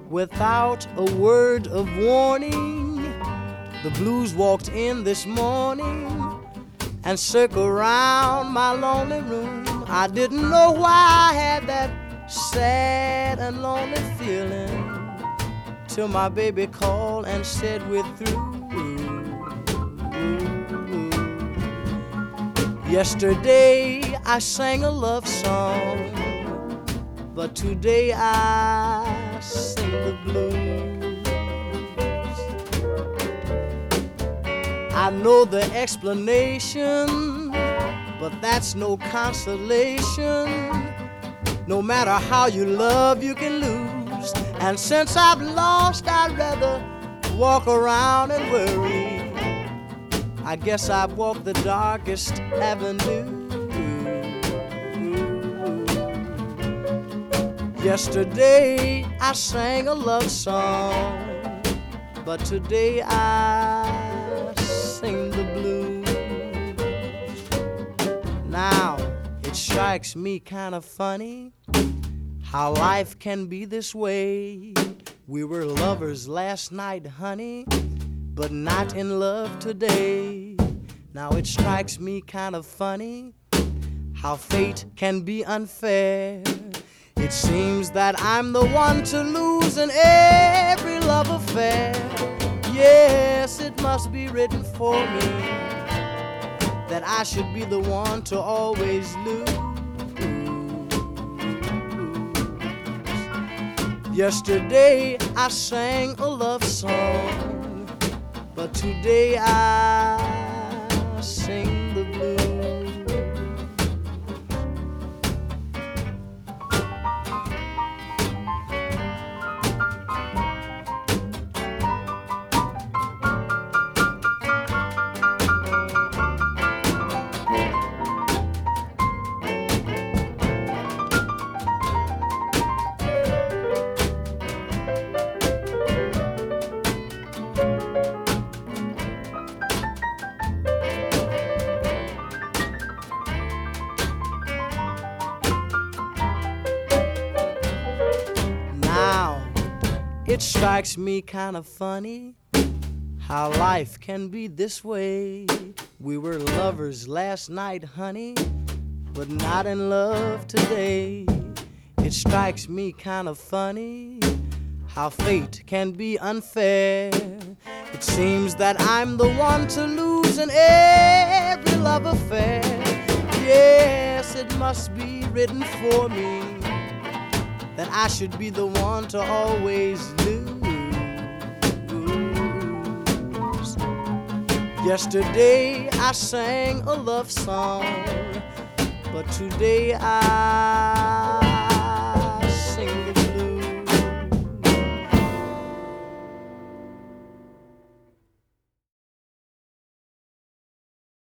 without a word of warning. The blues walked in this morning and circled around my lonely room. I didn't know why I had that sad and lonely feeling till my baby called and said we're through. Yesterday I sang a love song, but today I sing the blues. I know the explanation, but that's no consolation. No matter how you love, you can lose. And since I've lost, I'd rather walk around and worry. I guess I've walked the darkest avenue. Yesterday I sang a love song, but today I sing the blues. Now it strikes me kind of funny how life can be this way. We were lovers last night, honey, but not in love today. Now it strikes me kind of funny how fate can be unfair. It seems that I'm the one to lose in every love affair. Yes, it must be written for me that I should be the one to always lose. Yesterday I sang a love song, but today I sing the blues. It strikes me kind of funny how life can be this way. We were lovers last night, honey, but not in love today. It strikes me kind of funny how fate can be unfair. It seems that I'm the one to lose in every love affair. Yes, it must be written for me that I should be the one to always lose. Yesterday I sang a love song, but today I